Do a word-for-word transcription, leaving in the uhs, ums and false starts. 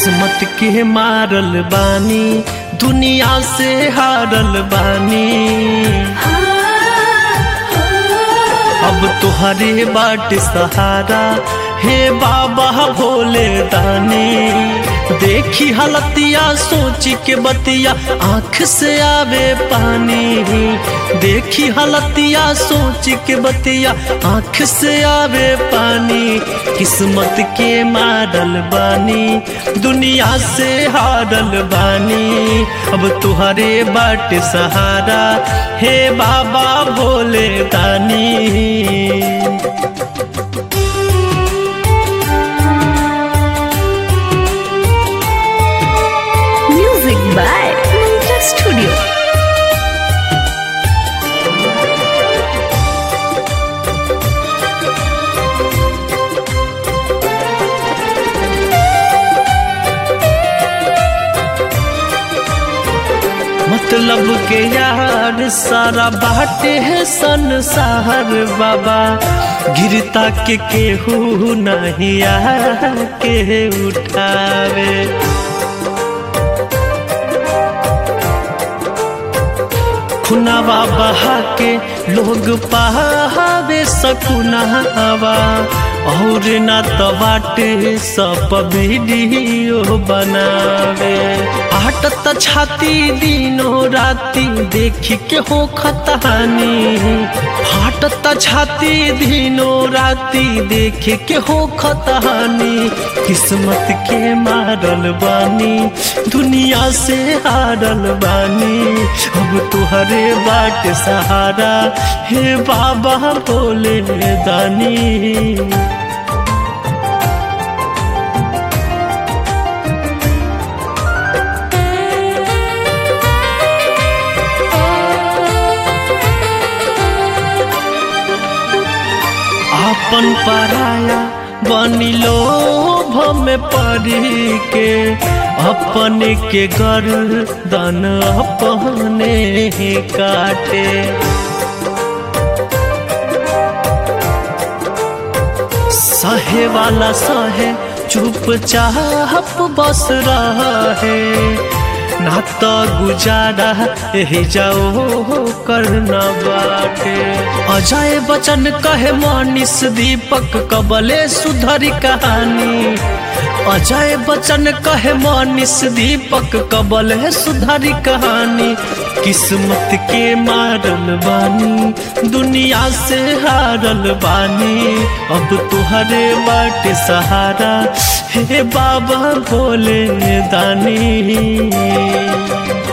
किस्मत के मारल बानी, दुनिया से हारल बानी। अब तुहरे बाट सहारा, हे बाबा भोले दानी। देखी हलतिया सोच के बतिया, आँख से आवे पानी। देखी हलतिया सोच के बतिया, आँख से आवे पानी। किस्मत के मारल बानी, दुनिया से हारल बानी। अब तुहरे बाट सहारा, हे बाबा भोले दानी। Music by Mantra Studio. मतलब के यार सारा बाटे है संसार बाबा, गिरता के केहू नहीं आके उठावे। खुनावा बहा के लोग पावे सकुनावा, और ना तो बाटे सब वीडियो बनावे। आटत छाती दिनों राती देखी के हो खतहानी। फाटत छाती दिनों राती देखी के हो खतहानी। किस्मत के मारल बानी, दुनिया से हारल बानी। अब तुहरे बाट सहारा, हे बाबा भोले दानी। अपन पराया बनी लोभ में पड़ी के, अपने के गर्दन अपने ही काटे। सहे वाला सहे, चुपचाप बस रहे। ना तो गुजारा यही जाओ करना बाटे। अजय बच्चन कहे मनीष दीपक कबले सुधरी कहानी। अजय बच्चन कहे मनीष दीपक कबले सुधरी कहानी। किस्मत के मारल बानी, दुनिया से हारल बानी। अब तुहरे बाट सहारा, हे बाबा भोले दानी।